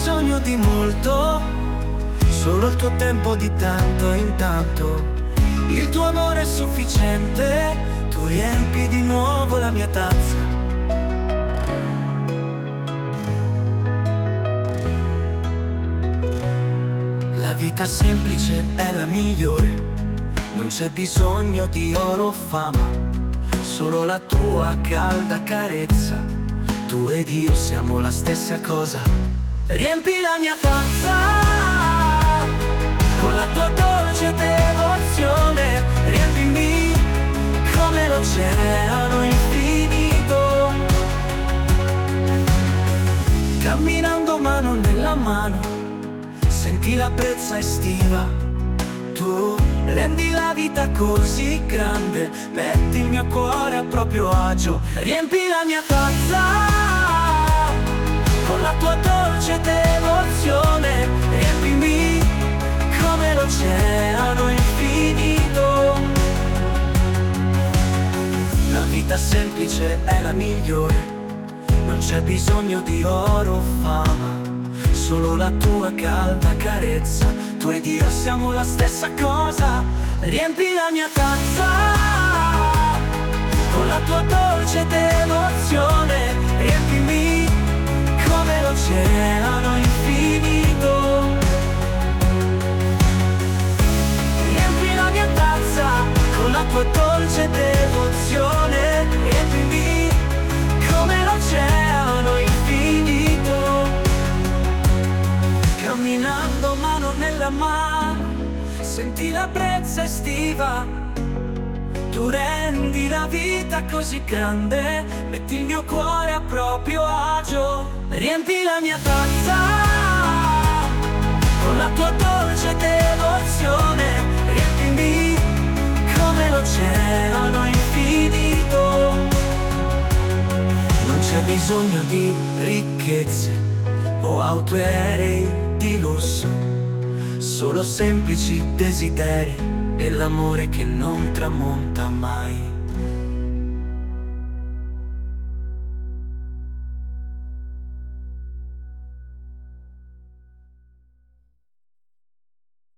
bisogno di molto, solo il tuo tempo di tanto in tanto. Il tuo amore è sufficiente, tu riempi di nuovo la mia tazza. La vita semplice è la migliore, non c'è bisogno di oro o fama, solo la tua calda carezza. Tu ed io siamo la stessa cosa. Riempi la mia tazza con la tua dolce devozione, riempimi come l'oceano infinito. Camminando mano nella mano, senti la brezza estiva. Tu rendi la vita così grande, metti il mio cuore a proprio agio. Riempi la mia tazza con la tua dolce devozione, riempimi come l'oceano infinito. La vita semplice è la migliore, non c'è bisogno di oro o fama, solo la tua calda carezza. Tu ed io siamo la stessa cosa. Riempi la mia tazza con la tua dolce devozione, riempimi come l'oceano infinito. Riempi la mia tazza con la tua dolce devozione, riempimi come l'oceano infinito. Camminando mano nella mano, senti la brezza estiva. Tu rendi la vita così grande, metti il mio cuore a proprio agio. Riempi la mia tazza con la tua dolce devozione, riempimi come l'oceano infinito. Non c'è bisogno di ricchezze o auto e aerei di lusso, solo semplici desideri e l'amore che non tramonta mai.